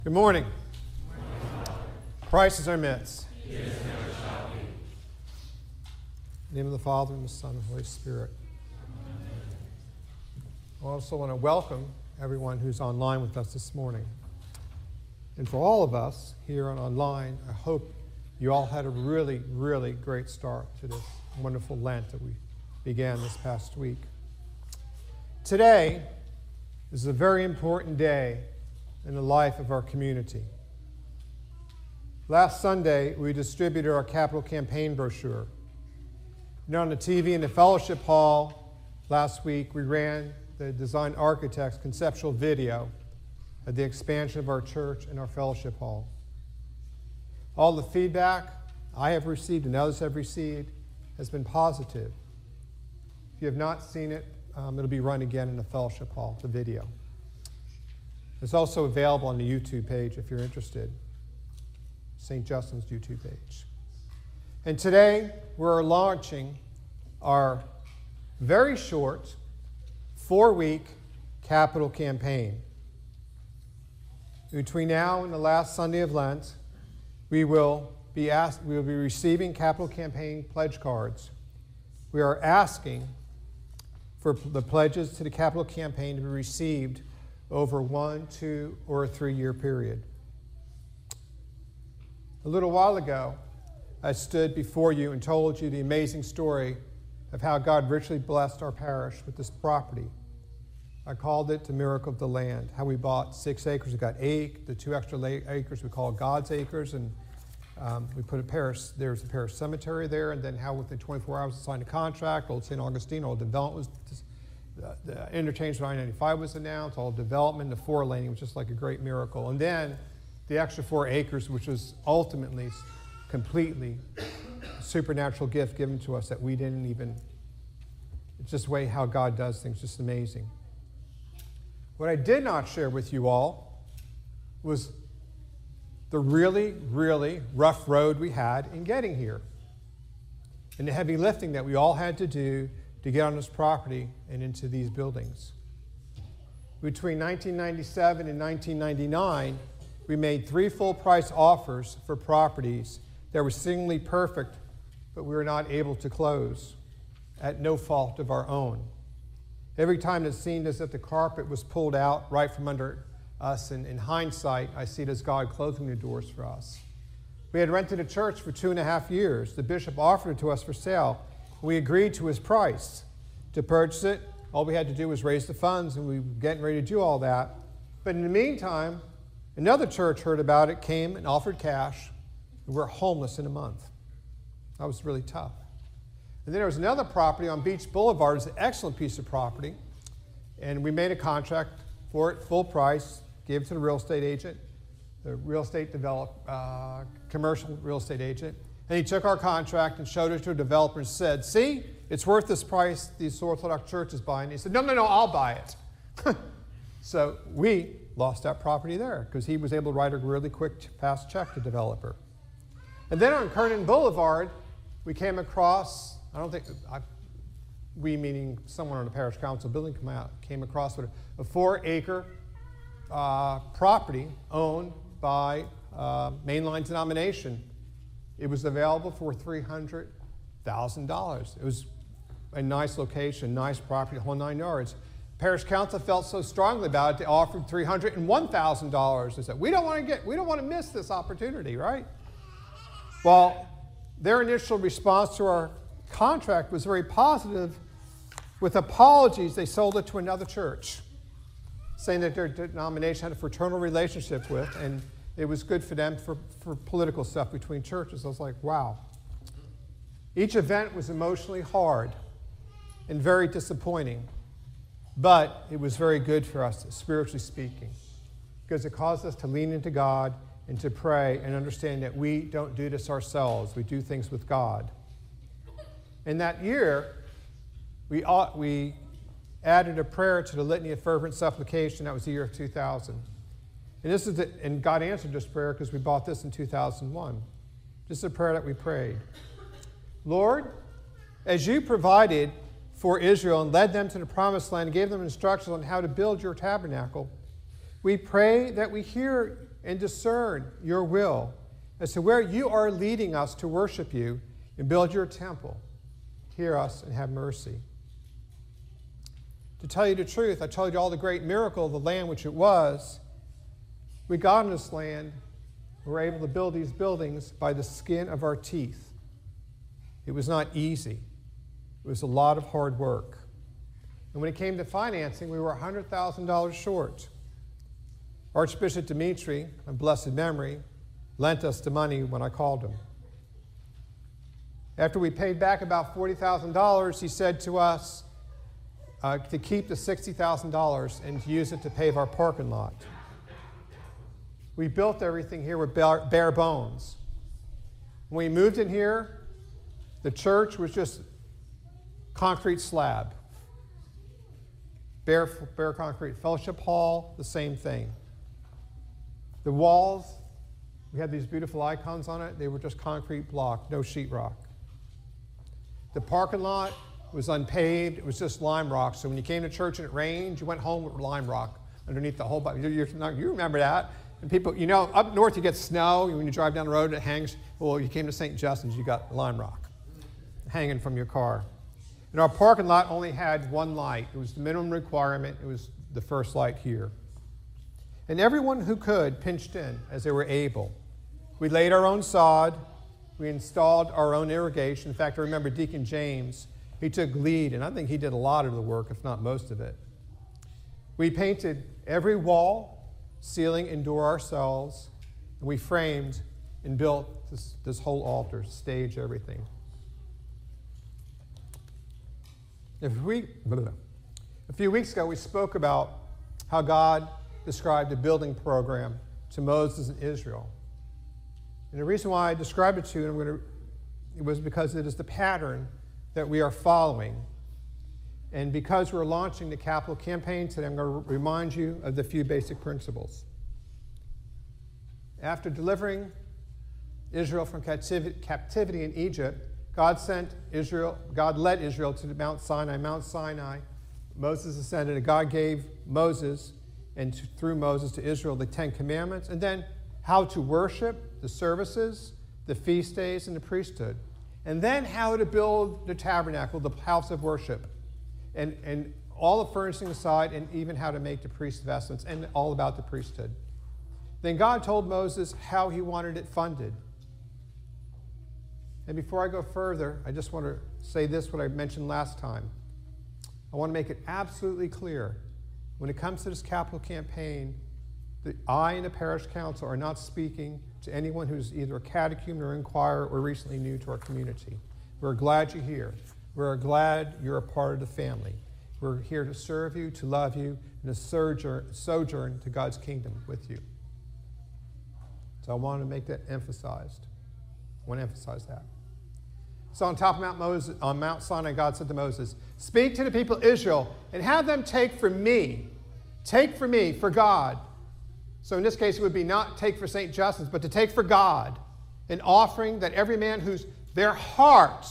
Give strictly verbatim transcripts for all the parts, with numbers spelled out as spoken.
Good morning. Christ is our midst. He is and never shall be. In the name of the Father, and the Son, and the Holy Spirit. I also want to welcome everyone who's online with us this morning. And for all of us here and online, I hope you all had a really, really great start to this wonderful Lent that we began this past week. Today is a very important day in the life of our community. Last Sunday, we distributed our capital campaign brochure. You know, on the T V in the fellowship hall last week, we ran the design architect's conceptual video of the expansion of our church and our fellowship hall. All the feedback I have received and others have received has been positive. If you have not seen it, um, it'll be run again in the fellowship hall, the video. It's also available on the YouTube page if you're interested, Saint Justin's YouTube page. And today, we're launching our very short, four-week capital campaign. Between now and the last Sunday of Lent, we will be asked, we will be receiving capital campaign pledge cards. We are asking for the pledges to the capital campaign to be received over one, two, or a three-year period. A little while ago, I stood before you and told you the amazing story of how God richly blessed our parish with this property. I called it the miracle of the land, how we bought six acres, we got eight, the two extra acres we call God's acres, and um, we put a parish, there's a parish cemetery there, and then how within twenty-four hours we signed a contract, Old Saint Augustine, Old Development was The, the interchange with I ninety-five was announced, all development, the four laning was just like a great miracle. And then the extra four acres, which was ultimately completely a supernatural gift given to us that we didn't even, it's just the way how God does things, just amazing. What I did not share with you all was the really, really rough road we had in getting here. And the heavy lifting that we all had to do to get on this property and into these buildings. Between nineteen ninety-seven and nineteen ninety-nine, we made three full-price offers for properties that were seemingly perfect, but we were not able to close at no fault of our own. Every time it seemed as if the carpet was pulled out right from under us, and in hindsight, I see it as God closing the doors for us. We had rented a church for two and a half years. The bishop offered it to us for sale. We agreed to his price to purchase it. All we had to do was raise the funds, and we were getting ready to do all that. But in the meantime, another church heard about it, came and offered cash, and we're homeless in a month. That was really tough. And then there was another property on Beach Boulevard. It's an excellent piece of property, and we made a contract for it, full price, gave it to the real estate agent, the real estate develop, uh, commercial real estate agent. And he took our contract and showed it to a developer and said, see, it's worth this price the Orthodox Church is buying. He said, no, no, no, I'll buy it. So we lost that property there because he was able to write a really quick, fast check to the developer. And then on Kernan Boulevard, we came across, I don't think, I, we meaning someone on the parish council building come out, came across a, a four-acre uh, property owned by uh, mainline denomination. It was available for three hundred thousand dollars. It was a nice location, nice property, the whole nine yards. Parish council felt so strongly about it, they offered three hundred one thousand dollars. They said, we don't want to get, we don't want to miss this opportunity, right? Well, their initial response to our contract was very positive. With apologies, they sold it to another church, saying that their denomination had a fraternal relationship with, and it was good for them for, for political stuff between churches. I was like, wow. Each event was emotionally hard and very disappointing, but it was very good for us, spiritually speaking, because it caused us to lean into God and to pray and understand that we don't do this ourselves. We do things with God. In that year, we, ought, we added a prayer to the Litany of Fervent Supplication. That was the year of two thousand. And this is the, and God answered this prayer because we bought this in two thousand one. This is a prayer that we prayed. Lord, as you provided for Israel and led them to the promised land and gave them instructions on how to build your tabernacle, we pray that we hear and discern your will as to where you are leading us to worship you and build your temple. Hear us and have mercy. To tell you the truth, I told you all the great miracle of the land which it was. We got in this land, we were able to build these buildings by the skin of our teeth. It was not easy. It was a lot of hard work. And when it came to financing, we were one hundred thousand dollars short. Archbishop Dimitri, of blessed memory, lent us the money when I called him. After we paid back about forty thousand dollars, he said to us uh, to keep the sixty thousand dollars and to use it to pave our parking lot. We built everything here with bare, bare bones. When we moved in here, the church was just concrete slab. Bare, bare concrete. Fellowship hall, the same thing. The walls, we had these beautiful icons on it. They were just concrete block, no sheetrock. The parking lot was unpaved. It was just lime rock. So when you came to church and it rained, you went home with lime rock underneath the whole body. You, you remember that. And people, you know, up north you get snow. When you drive down the road, it hangs. Well, you came to Saint Justin's, you got lime rock hanging from your car. And our parking lot only had one light. It was the minimum requirement. It was the first light here. And everyone who could pitched in as they were able. We laid our own sod. We installed our own irrigation. In fact, I remember Deacon James. He took lead, and I think he did a lot of the work, if not most of it. We painted every wall, ceiling, and door ourselves. And we framed and built this, this whole altar, stage, everything. If we, a few weeks ago, we spoke about how God described a building program to Moses and Israel. And the reason why I described it to you, and I'm going to, it was because it is the pattern that we are following. And because we're launching the capital campaign today, I'm going to remind you of the few basic principles. After delivering Israel from captivity, captivity in Egypt, God sent Israel, God led Israel to Mount Sinai. Mount Sinai, Moses ascended, and God gave Moses, and to, through Moses to Israel, the Ten Commandments, and then how to worship, the services, the feast days, and the priesthood. And then how to build the tabernacle, the house of worship, and, and all the furnishing aside, and even how to make the priest's vestments, and all about the priesthood. Then God told Moses how he wanted it funded. And before I go further, I just want to say this, what I mentioned last time. I want to make it absolutely clear. When it comes to this capital campaign, that I and the parish council are not speaking to anyone who's either a catechumen or inquirer or recently new to our community. We're glad you're here. We're glad you're a part of the family. We're here to serve you, to love you, and to sojourn, sojourn to God's kingdom with you. So I want to make that emphasized. I want to emphasize that. So on top of Mount, Moses, on Mount Sinai, God said to Moses, "Speak to the people of Israel and have them take for me, take for me, for God." So in this case, it would be not take for Saint Justin's, but to take for God an offering that every man whose their heart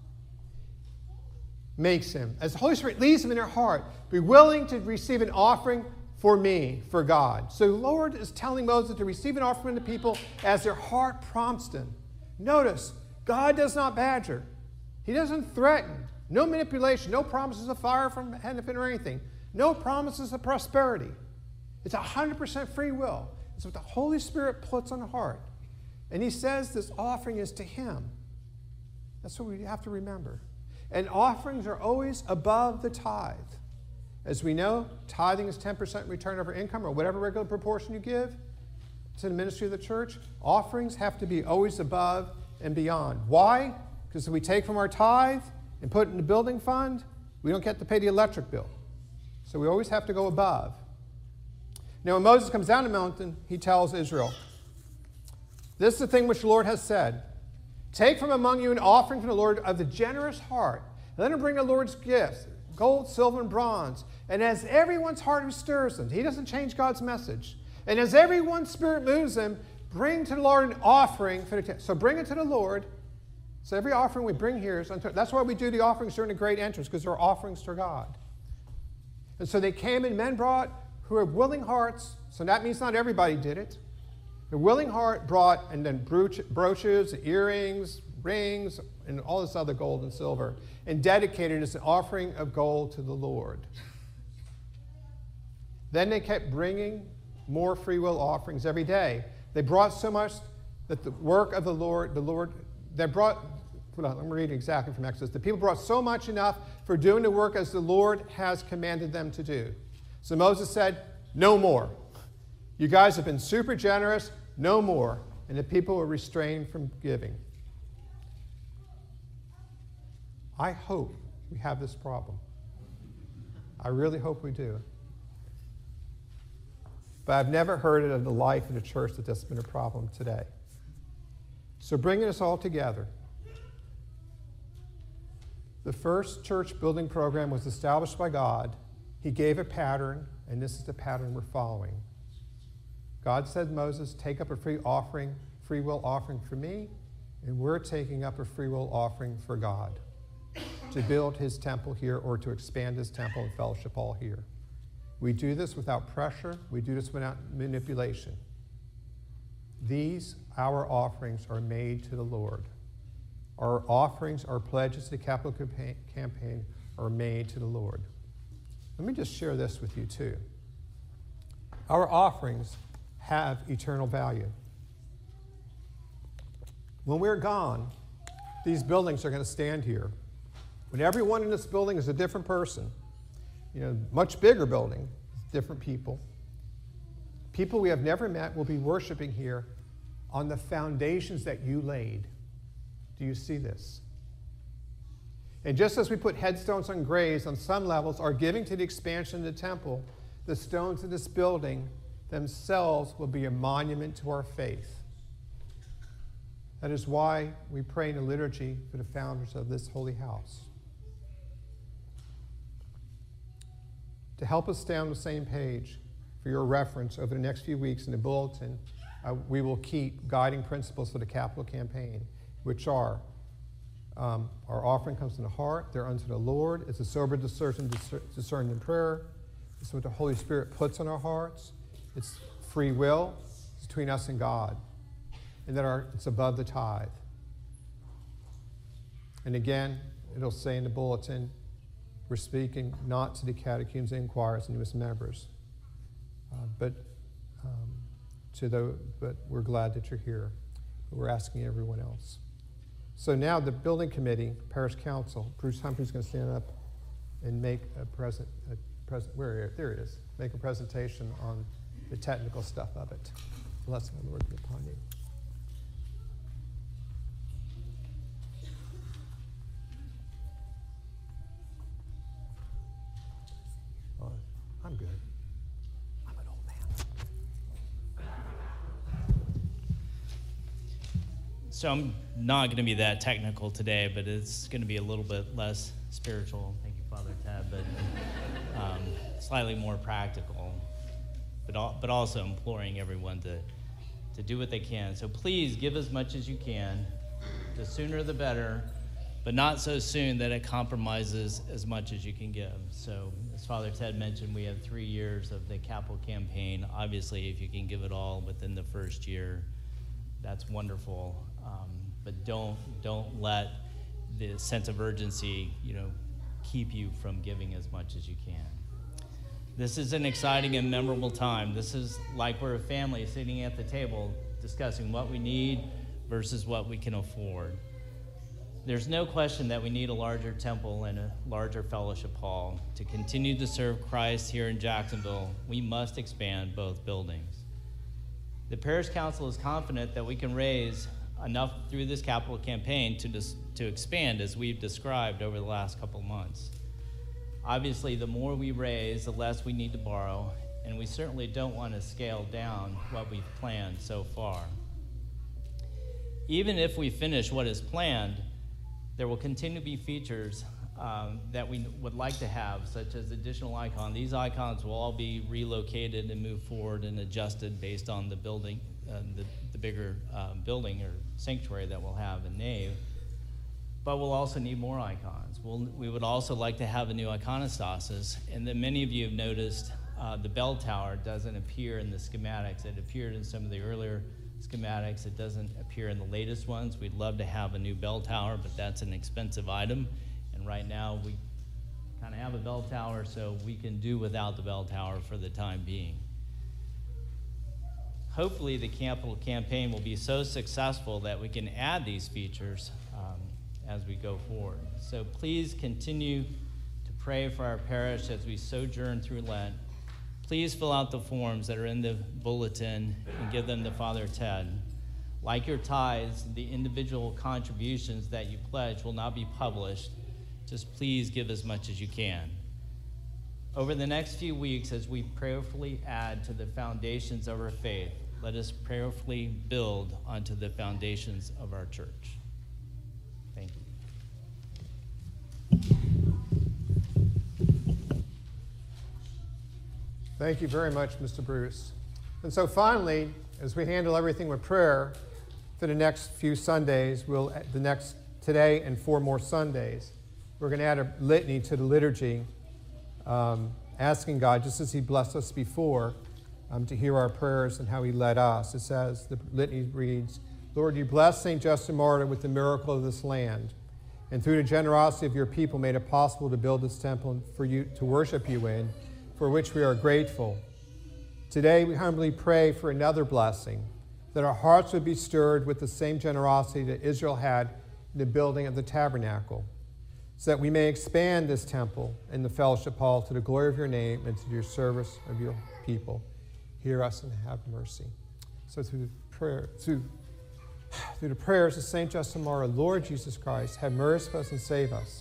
makes him, as the Holy Spirit leads them in their heart, be willing to receive an offering for me, for God. So the Lord is telling Moses to receive an offering from the people as their heart prompts them. Notice, God does not badger. He doesn't threaten. No manipulation, no promises of fire from heaven or anything. No promises of prosperity. It's one hundred percent free will. It's what the Holy Spirit puts on the heart. And he says this offering is to him. That's what we have to remember. And offerings are always above the tithe. As we know, tithing is ten percent return of our income, or whatever regular proportion you give to the ministry of the church. Offerings have to be always above and beyond. Why? Because if we take from our tithe and put it in the building fund, we don't get to pay the electric bill. So we always have to go above. Now, when Moses comes down the mountain, he tells Israel, "This is the thing which the Lord has said. Take from among you an offering from the Lord of the generous heart. And let him bring the Lord's gifts, gold, silver, and bronze. And as everyone's heart stirs them," he doesn't change God's message. "And as everyone's spirit moves them, bring to the Lord an offering for the temple." So bring it to the Lord. So every offering we bring here is unto, that's why we do the offerings during the great entrance, because they're offerings to God. And so they came and men brought who have willing hearts. So that means not everybody did it. The willing heart brought, and then brooches, earrings, rings, and all this other gold and silver, and dedicated as an offering of gold to the Lord. Then they kept bringing more free will offerings every day. They brought so much that the work of the Lord, the Lord, they brought, hold on, let me read exactly from Exodus. The people brought so much enough for doing the work as the Lord has commanded them to do. So Moses said, no more. You guys have been super generous, no more. And the people were restrained from giving. I hope we have this problem. I really hope we do. But I've never heard it in the life of the church that that's been a problem today. So bringing us all together, the first church building program was established by God. He gave a pattern, and this is the pattern we're following. God said, Moses, take up a free offering, free will offering for me, and we're taking up a free will offering for God to build his temple here or to expand his temple and fellowship hall here. We do this without pressure. We do this without manipulation. These, our offerings, are made to the Lord. Our offerings, our pledges to the capital campaign are made to the Lord. Let me just share this with you too. Our offerings have eternal value. When we're gone, these buildings are going to stand here. When everyone in this building is a different person, you know, much bigger building, different people. People we have never met will be worshiping here on the foundations that you laid. Do you see this? And just as we put headstones on graves on some levels, our giving to the expansion of the temple, the stones of this building themselves will be a monument to our faith. That is why we pray in the liturgy for the founders of this holy house. To help us stay on the same page, for your reference over the next few weeks in the bulletin, uh, we will keep guiding principles for the capital campaign, which are um, our offering comes from the heart, they're unto the Lord, it's a sober discernment discerned in prayer, it's what the Holy Spirit puts on our hearts, it's free will, it's between us and God, and that our, it's above the tithe. And again, it'll say in the bulletin, we're speaking not to the catechumens, inquirers, and newest members, uh, but um, to the. But we're glad that you're here. But we're asking everyone else. So now the building committee, parish council, Bruce Humphrey's going to stand up and make a present. A present. Where there it is. Make a presentation on the technical stuff of it. Bless my Lord be upon you. I'm good. I'm an old man. So I'm not going to be that technical today, but it's going to be a little bit less spiritual. Thank you, Father Ted, but um, slightly more practical, but al- but also imploring everyone to to do what they can. So please give as much as you can. The sooner the better, but not so soon that it compromises as much as you can give. So as Father Ted mentioned, we have three years of the capital campaign. Obviously, if you can give it all within the first year, that's wonderful. Um, but don't don't let the sense of urgency, you know, keep you from giving as much as you can. This is an exciting and memorable time. This is like we're a family sitting at the table discussing what we need versus what we can afford. There's no question that we need a larger temple and a larger fellowship hall. To continue to serve Christ here in Jacksonville, we must expand both buildings. The Parish Council is confident that we can raise enough through this capital campaign to, dis- to expand as we've described over the last couple of months. Obviously, the more we raise, the less we need to borrow, and we certainly don't want to scale down what we've planned so far. Even if we finish what is planned, there will continue to be features um, that we would like to have, such as additional icons. These icons will all be relocated and moved forward and adjusted based on the building, uh, the, the bigger uh, building or sanctuary that we'll have in nave. But we'll also need more icons. We'll, we would also like to have a new iconostasis, and that many of you have noticed uh, the bell tower doesn't appear in the schematics. It appeared in some of the earlier schematics. It doesn't appear in the latest ones. We'd love to have a new bell tower, but that's an expensive item. And right now we kind of have a bell tower, so we can do without the bell tower for the time being. Hopefully the capital campaign will be so successful that we can add these features um, as we go forward. So please continue to pray for our parish as we sojourn through Lent. Please fill out the forms that are in the bulletin and give them to Father Ted. Like your tithes, the individual contributions that you pledge will not be published. Just please give as much as you can. Over the next few weeks, as we prayerfully add to the foundations of our faith, let us prayerfully build onto the foundations of our church. Thank you. Thank you very much, Mister Bruce. And so finally, as we handle everything with prayer for the next few Sundays, we'll, the next today and four more Sundays, we're going to add a litany to the liturgy, um, asking God, just as he blessed us before, um, to hear our prayers and how he led us. It says, the litany reads, Lord, you blessed Saint Justin Martyr with the miracle of this land, and through the generosity of your people made it possible to build this temple for you to worship you in, for which we are grateful. Today we humbly pray for another blessing, that our hearts would be stirred with the same generosity that Israel had in the building of the tabernacle, so that we may expand this temple and the fellowship hall to the glory of your name and to your service of your people. Hear us and have mercy. So through the prayer, through, through the prayers of Saint Justin Martyr, Lord Jesus Christ, have mercy on us and save us.